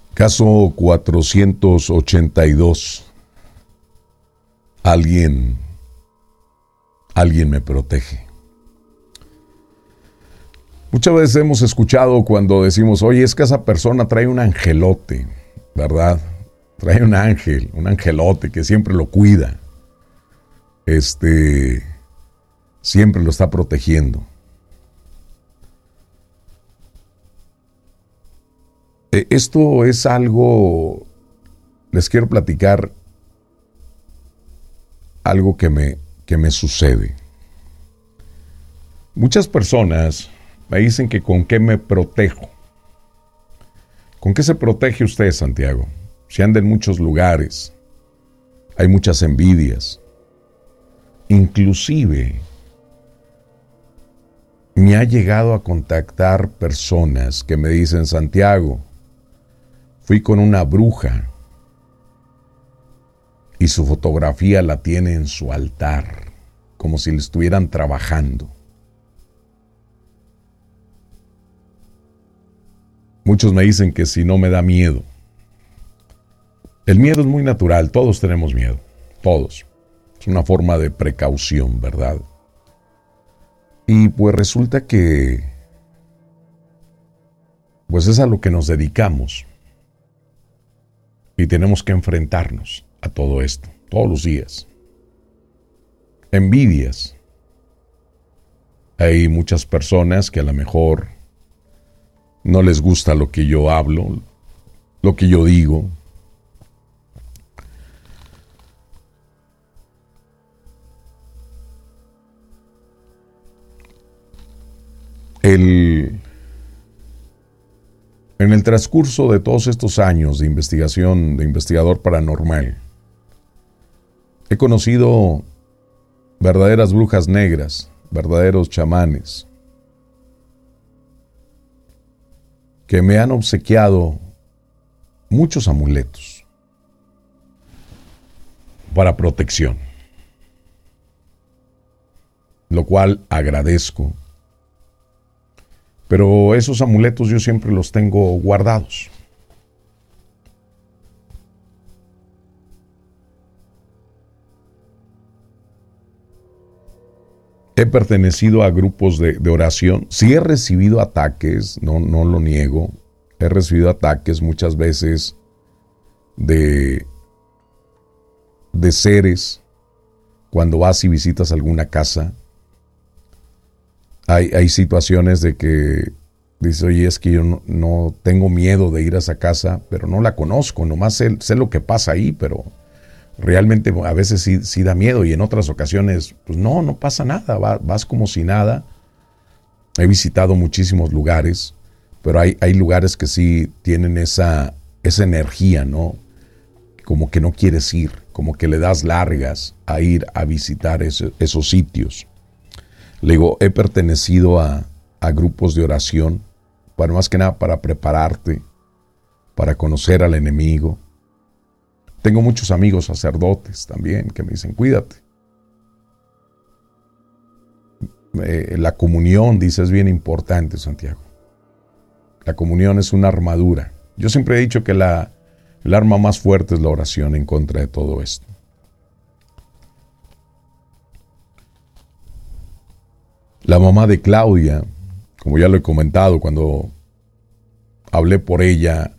Caso 482. Alguien me protege. Muchas veces hemos escuchado cuando decimos, oye, es que esa persona trae un angelote, ¿verdad? Trae un ángel, un angelote que siempre lo cuida. Siempre lo está protegiendo. Esto es algo, les quiero platicar algo que me sucede. Muchas personas me dicen que con qué me protejo. ¿Con qué se protege usted, Santiago? Si anda en muchos lugares, hay muchas envidias. Inclusive, me ha llegado a contactar personas que me dicen, Santiago, fui con una bruja y su fotografía la tiene en su altar, como si le estuvieran trabajando. Muchos me dicen que si no me da miedo. El miedo es muy natural, todos tenemos miedo, todos. Es una forma de precaución, ¿verdad? Y pues resulta que pues es a lo que nos dedicamos. Y tenemos que enfrentarnos a todo esto, todos los días. Envidias. Hay muchas personas que a lo mejor no les gusta lo que yo hablo, lo que yo digo. En el transcurso de todos estos años de investigación, de investigador paranormal, he conocido verdaderas brujas negras, verdaderos chamanes, que me han obsequiado muchos amuletos para protección, lo cual agradezco. Pero esos amuletos yo siempre los tengo guardados. He pertenecido a grupos de oración. Sí he recibido ataques, no lo niego. He recibido ataques muchas veces de seres cuando vas y visitas alguna casa. Hay situaciones de que dices, oye, es que yo no tengo miedo de ir a esa casa, pero no la conozco, nomás sé lo que pasa ahí, pero realmente a veces sí da miedo y en otras ocasiones, pues no pasa nada, vas como si nada. He visitado muchísimos lugares, pero hay lugares que sí tienen esa energía, ¿no? Como que no quieres ir, como que le das largas a ir a visitar esos sitios. Le digo, he pertenecido a grupos de oración, para más que nada para prepararte, para conocer al enemigo. Tengo muchos amigos sacerdotes también que me dicen, cuídate. La comunión, dice, es bien importante, Santiago. La comunión es una armadura. Yo siempre he dicho que el arma más fuerte es la oración en contra de todo esto. La mamá de Claudia, como ya lo he comentado, cuando hablé con ella,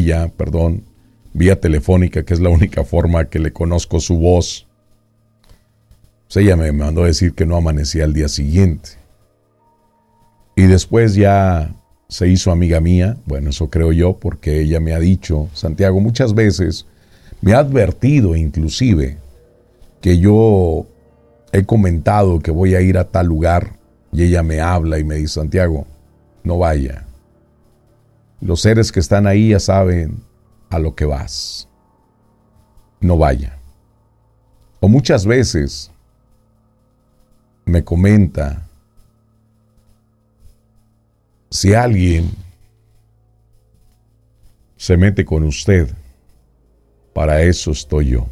vía telefónica, que es la única forma que le conozco su voz, pues ella me mandó a decir que no amanecía al día siguiente. Y después ya se hizo amiga mía, bueno, eso creo yo, porque ella me ha dicho, Santiago, muchas veces me ha advertido inclusive que yo he comentado que voy a ir a tal lugar. Y ella me habla y me dice, Santiago, no vaya. Los seres que están ahí ya saben a lo que vas. No vaya. O muchas veces me comenta, si alguien se mete con usted, para eso estoy yo.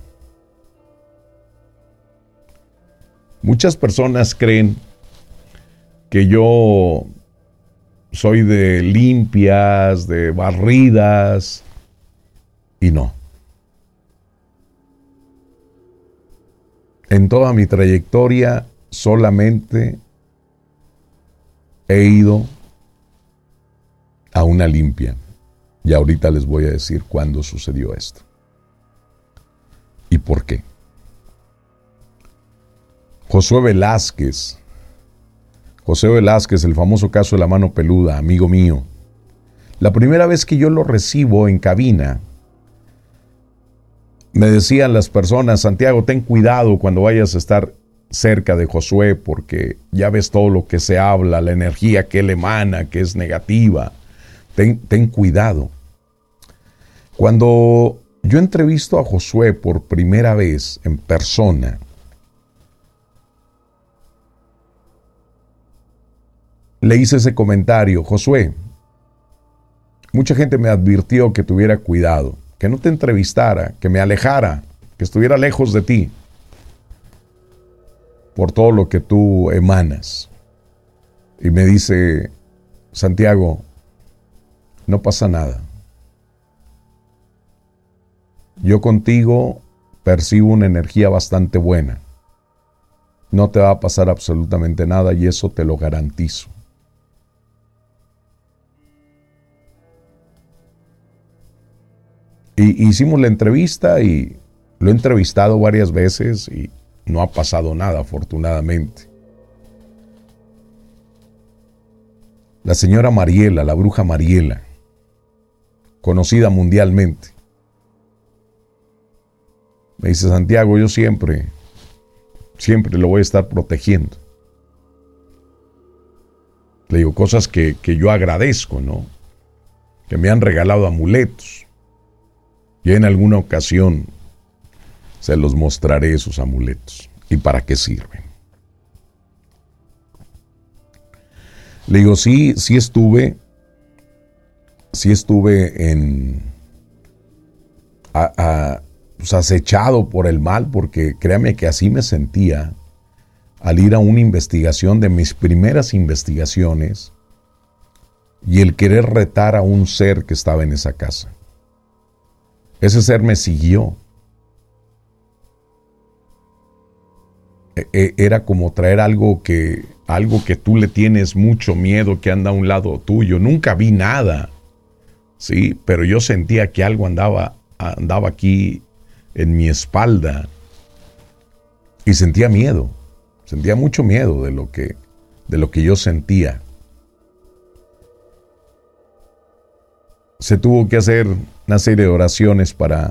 Muchas personas creen que yo soy de limpias, de barridas, y no. En toda mi trayectoria solamente he ido a una limpia. Y ahorita les voy a decir cuándo sucedió esto. ¿Y por qué? Josué Velázquez, el famoso caso de la mano peluda, amigo mío. La primera vez que yo lo recibo en cabina, me decían las personas, Santiago, ten cuidado cuando vayas a estar cerca de Josué, porque ya ves todo lo que se habla, la energía que él emana, que es negativa. Ten cuidado. Cuando yo entrevisto a Josué por primera vez en persona, le hice ese comentario: Josué, mucha gente me advirtió que tuviera cuidado, que no te entrevistara, que me alejara, que estuviera lejos de ti, por todo lo que tú emanas. Y me dice, Santiago, no pasa nada. Yo contigo percibo una energía bastante buena. No te va a pasar absolutamente nada y eso te lo garantizo. Y hicimos la entrevista y lo he entrevistado varias veces y no ha pasado nada, afortunadamente. La señora Mariela, la bruja Mariela, conocida mundialmente, me dice, Santiago, yo siempre lo voy a estar protegiendo. Le digo, cosas que yo agradezco, ¿no? Que me han regalado amuletos. Y en alguna ocasión se los mostraré esos amuletos. ¿Y para qué sirven? Le digo, sí estuve pues acechado por el mal, porque créame que así me sentía al ir a una investigación de mis primeras investigaciones y el querer retar a un ser que estaba en esa casa. Ese ser me siguió. Era como traer algo que tú le tienes mucho miedo, que anda a un lado tuyo. Nunca vi nada, sí, pero yo sentía que algo andaba aquí en mi espalda y sentía miedo, sentía mucho miedo de lo que yo sentía. Se tuvo que hacer una serie de oraciones para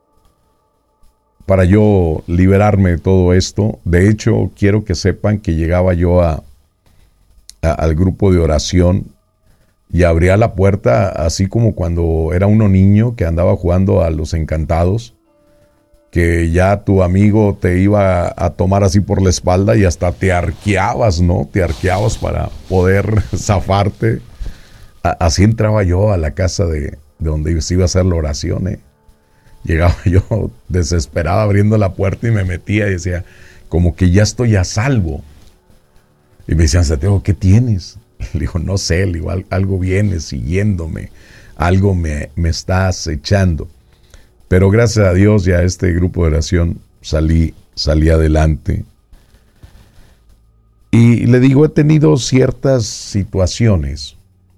yo liberarme de todo esto. De hecho, quiero que sepan que llegaba yo al grupo de oración y abría la puerta así como cuando era uno niño que andaba jugando a los encantados, que ya tu amigo te iba a tomar así por la espalda y hasta te arqueabas, ¿no? Te arqueabas para poder zafarte. Así entraba yo a la casa de donde se iba a hacer la oración, ¿eh? Llegaba yo desesperado abriendo la puerta y me metía y decía, como que ya estoy a salvo. Y me decían, Santiago, ¿qué tienes? Le digo, no sé, le digo, algo viene siguiéndome, algo me está acechando. Pero gracias a Dios y a este grupo de oración salí adelante. Y le digo, he tenido ciertas situaciones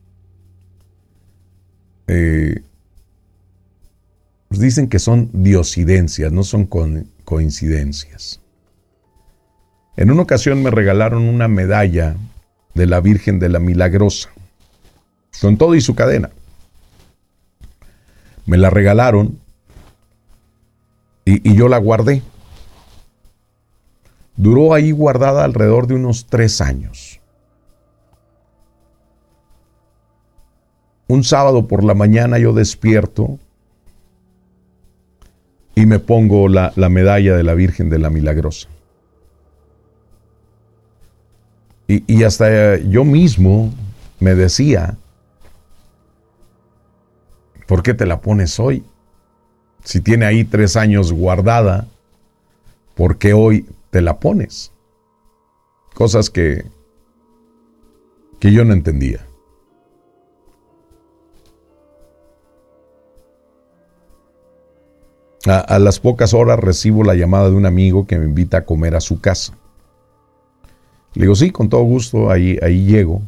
pues dicen que son diosidencias, no son coincidencias. En una ocasión me regalaron una medalla de la Virgen de la Milagrosa, con todo y su cadena. Me la regalaron y yo la guardé. Duró ahí guardada alrededor de unos 3 años. Un sábado por la mañana yo despierto y me pongo la medalla de la Virgen de la Milagrosa. Y hasta yo mismo me decía, ¿por qué te la pones hoy? Si tiene ahí 3 años guardada, ¿por qué hoy te la pones? Cosas que yo no entendía. A las pocas horas recibo la llamada de un amigo que me invita a comer a su casa. Le digo, sí, con todo gusto, ahí llego.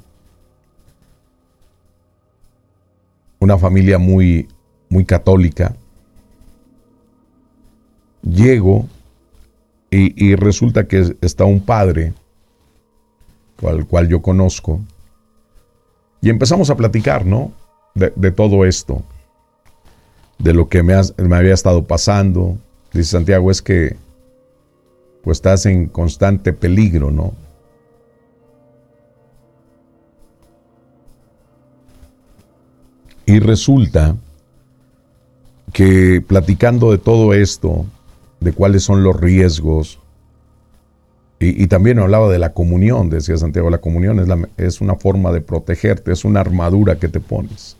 Una familia muy, muy católica. Llego y resulta que está un padre, al cual yo conozco, y empezamos a platicar, ¿no? De todo esto, de lo que me había estado pasando. Dice: Santiago, es que pues estás en constante peligro, ¿no? Y resulta que platicando de todo esto, de cuáles son los riesgos, y también hablaba de la comunión. Decía Santiago, la comunión es una forma de protegerte, es una armadura que te pones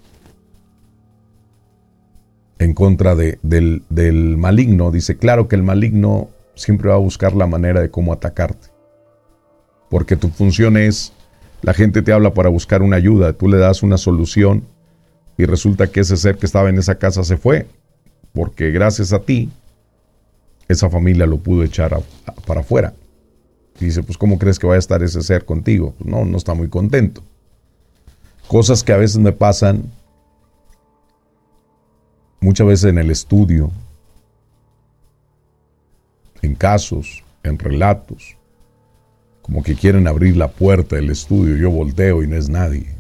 en contra del maligno. Dice, claro que el maligno siempre va a buscar la manera de cómo atacarte, porque tu función es, la gente te habla para buscar una ayuda, tú le das una solución, y resulta que ese ser que estaba en esa casa se fue, porque gracias a ti, esa familia lo pudo echar para afuera. Y dice, pues ¿cómo crees que vaya a estar ese ser contigo? Pues no está muy contento. Cosas que a veces me pasan, muchas veces en el estudio, en casos, en relatos, como que quieren abrir la puerta del estudio, yo volteo y no es nadie.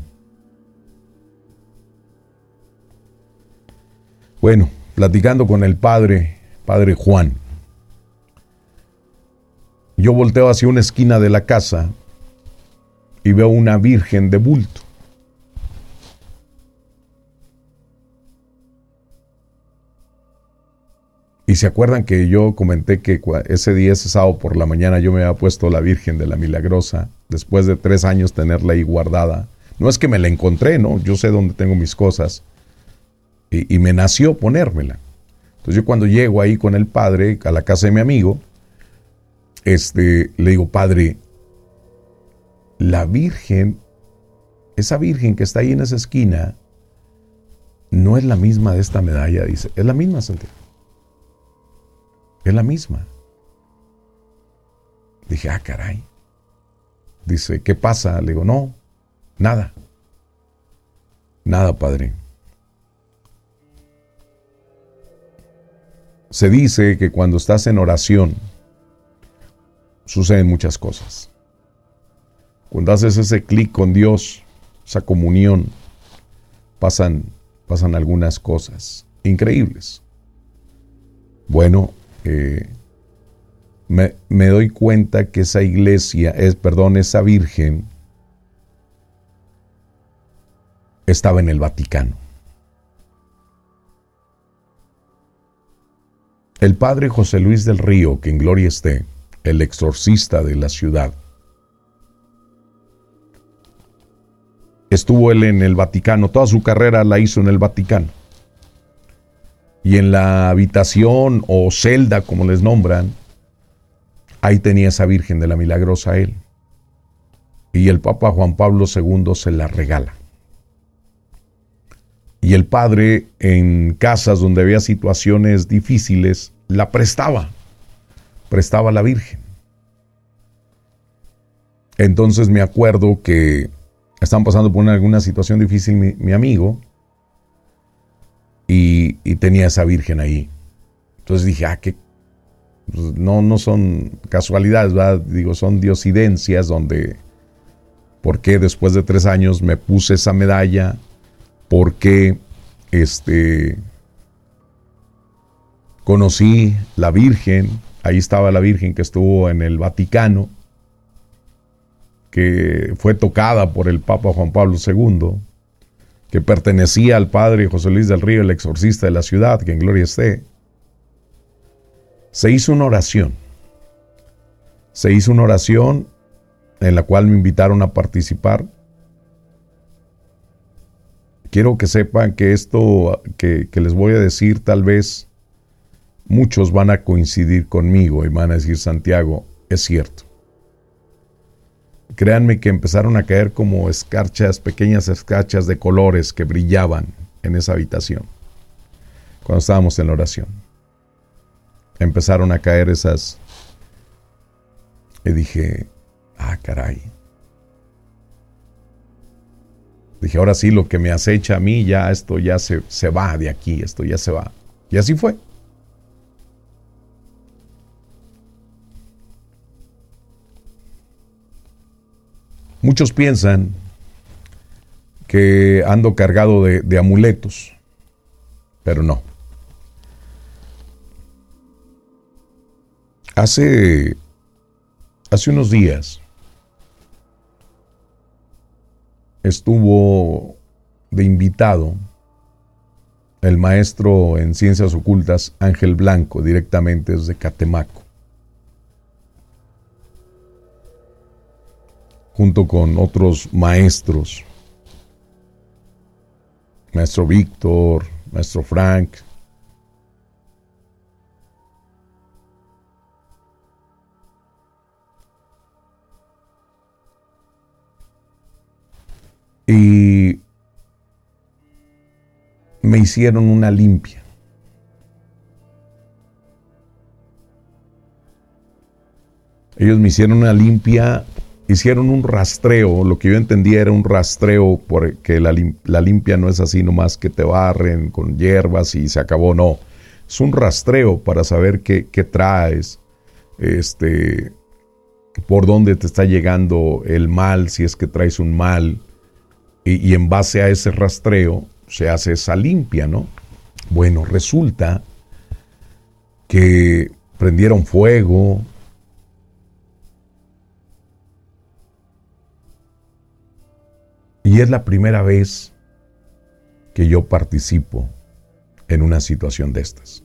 Bueno, platicando con el padre Juan, yo volteo hacia una esquina de la casa y veo una virgen de bulto. Y se acuerdan que yo comenté que ese día, ese sábado por la mañana, yo me había puesto la Virgen de la Milagrosa, después de 3 años tenerla ahí guardada. No es que me la encontré, ¿no? Yo sé dónde tengo mis cosas. Y me nació ponérmela. Entonces yo cuando llego ahí con el padre, a la casa de mi amigo, le digo, padre, la Virgen, esa Virgen que está ahí en esa esquina, no es la misma de esta medalla. Dice, es la misma, Santiago. Es la misma. Dije, caray. Dice, ¿qué pasa? Le digo, no, nada. Nada, padre. Se dice que cuando estás en oración, suceden muchas cosas. Cuando haces ese clic con Dios, esa comunión, pasan algunas cosas increíbles. Bueno, me doy cuenta que esa iglesia, esa Virgen, estaba en el Vaticano. El padre José Luis del Río, que en gloria esté, el exorcista de la ciudad, estuvo él en el Vaticano, toda su carrera la hizo en el Vaticano. Y en la habitación o celda, como les nombran, ahí tenía esa Virgen de la Milagrosa él. Y el Papa Juan Pablo II se la regala. Y el padre, en casas donde había situaciones difíciles, la prestaba a la Virgen. Entonces me acuerdo que estaban pasando por alguna situación difícil mi amigo, y tenía esa Virgen ahí. Entonces dije, que no son casualidades, ¿verdad? Digo, son diosidencias donde, ¿por qué después de 3 años me puse esa medalla? ¿Por qué conocí la Virgen? Ahí estaba la Virgen que estuvo en el Vaticano, que fue tocada por el Papa Juan Pablo II, que pertenecía al padre José Luis del Río, el exorcista de la ciudad, que en gloria esté. Se hizo una oración en la cual me invitaron a participar. Quiero que sepan que esto que les voy a decir, tal vez muchos van a coincidir conmigo y van a decir, Santiago, es cierto. Créanme que empezaron a caer como escarchas, pequeñas escarchas de colores que brillaban en esa habitación cuando estábamos en la oración. empezaron a caer esas. Y dije, caray. Dije, ahora sí, lo que me acecha a mí, ya esto ya se va de aquí, esto ya se va. Y así fue. Muchos piensan que ando cargado de amuletos, pero no. Hace unos días estuvo de invitado el maestro en ciencias ocultas Ángel Blanco, directamente desde Catemaco, junto con otros maestros, maestro Víctor, maestro Frank. Y me hicieron una limpia. Ellos me hicieron una limpia, hicieron un rastreo. Lo que yo entendía era un rastreo, porque la limpia no es así nomás que te barren con hierbas y se acabó, no. Es un rastreo para saber qué traes, por dónde te está llegando el mal, si es que traes un mal. Y en base a ese rastreo se hace esa limpia, ¿no? Bueno, resulta que prendieron fuego. Y es la primera vez que yo participo en una situación de estas.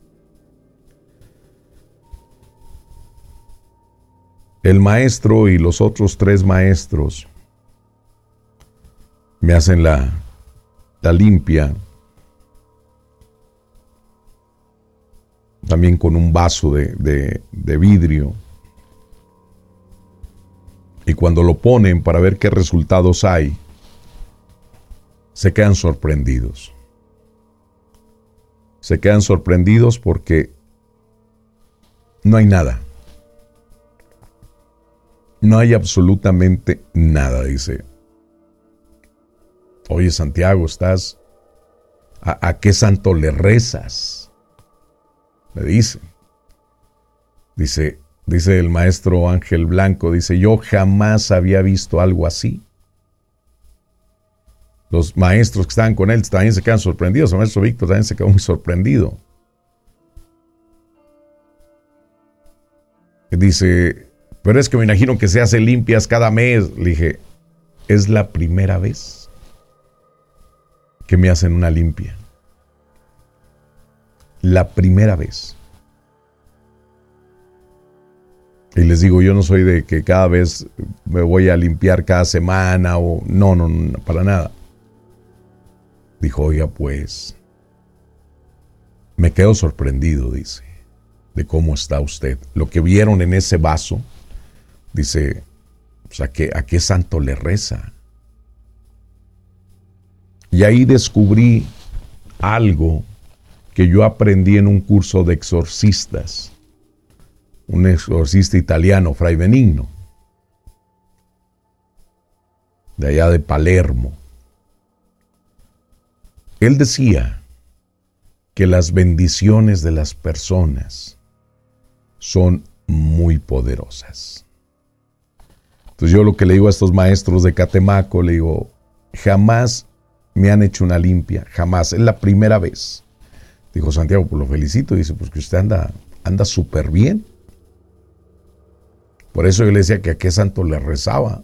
El maestro y los otros 3 maestros me hacen la limpia, también con un vaso de vidrio, y cuando lo ponen para ver qué resultados hay, se quedan sorprendidos. Se quedan sorprendidos porque no hay nada. No hay absolutamente nada, dice. Oye, Santiago, ¿estás? ¿A qué santo le rezas? Me dice. Dice el maestro Ángel Blanco, dice, yo jamás había visto algo así. Los maestros que estaban con él también se quedan sorprendidos. El maestro Víctor también se quedó muy sorprendido. Dice, pero es que me imagino que se hace limpias cada mes. Le dije, es la primera vez que me hacen una limpia. La primera vez. Y les digo, yo no soy de que cada vez me voy a limpiar cada semana o no, para nada. Dijo, oiga, pues, me quedo sorprendido, dice, de cómo está usted. Lo que vieron en ese vaso, dice, pues, ¿a qué santo le reza? Y ahí descubrí algo que yo aprendí en un curso de exorcistas. Un exorcista italiano, Fray Benigno, de allá de Palermo. Él decía que las bendiciones de las personas son muy poderosas. Entonces yo lo que le digo a estos maestros de Catemaco, le digo, jamás me han hecho una limpia, jamás, es la primera vez. Dijo Santiago, pues lo felicito, dice, pues que usted anda súper bien. Por eso yo le decía que a qué santo le rezaba.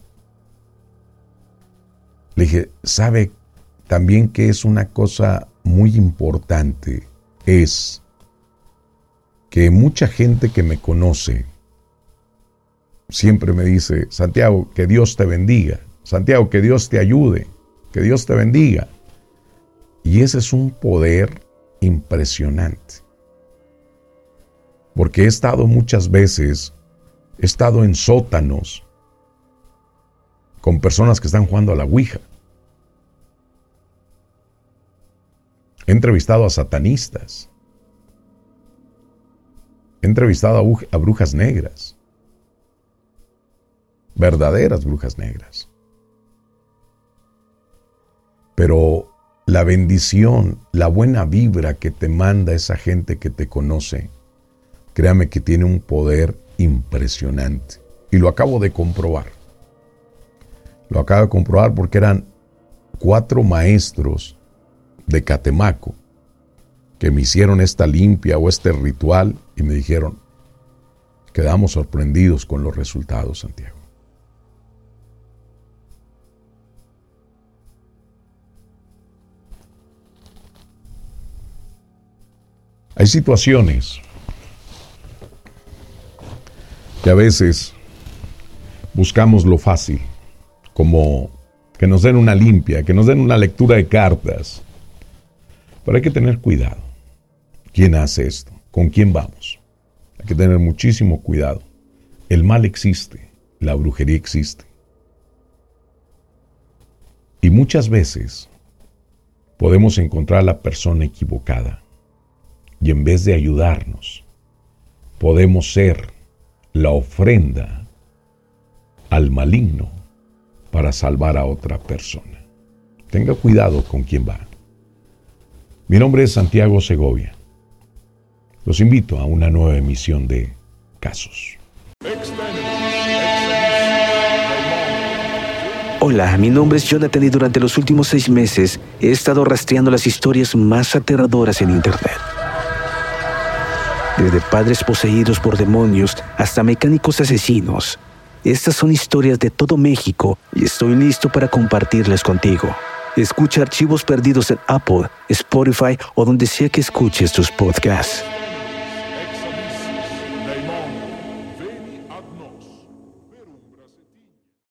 Le dije, ¿sabe también que es una cosa muy importante? Es que mucha gente que me conoce siempre me dice, Santiago, que Dios te bendiga. Santiago, que Dios te ayude. Que Dios te bendiga. Y ese es un poder impresionante. Porque he estado muchas veces, he estado en sótanos con personas que están jugando a la Ouija. He entrevistado a satanistas. He entrevistado a brujas negras, verdaderas brujas negras. Pero la bendición, la buena vibra que te manda esa gente que te conoce, créame que tiene un poder impresionante. Y lo acabo de comprobar. Lo acabo de comprobar porque eran 4 maestros de Catemaco que me hicieron esta limpia o este ritual y me dijeron, quedamos sorprendidos con los resultados, Santiago. Hay situaciones que a veces buscamos lo fácil, como que nos den una limpia, que nos den una lectura de cartas. Pero hay que tener cuidado. ¿Quién hace esto? ¿Con quién vamos? Hay que tener muchísimo cuidado. El mal existe, la brujería existe. Y muchas veces podemos encontrar a la persona equivocada. Y en vez de ayudarnos, podemos ser la ofrenda al maligno para salvar a otra persona. Tenga cuidado con quién va. Mi nombre es Santiago Segovia. Los invito a una nueva emisión de Casos. Hola, mi nombre es Jonathan y durante los últimos 6 meses he estado rastreando las historias más aterradoras en Internet. Desde padres poseídos por demonios hasta mecánicos asesinos. Estas son historias de todo México y estoy listo para compartirlas contigo. Escucha Archivos Perdidos en Apple, Spotify o donde sea que escuches tus podcasts.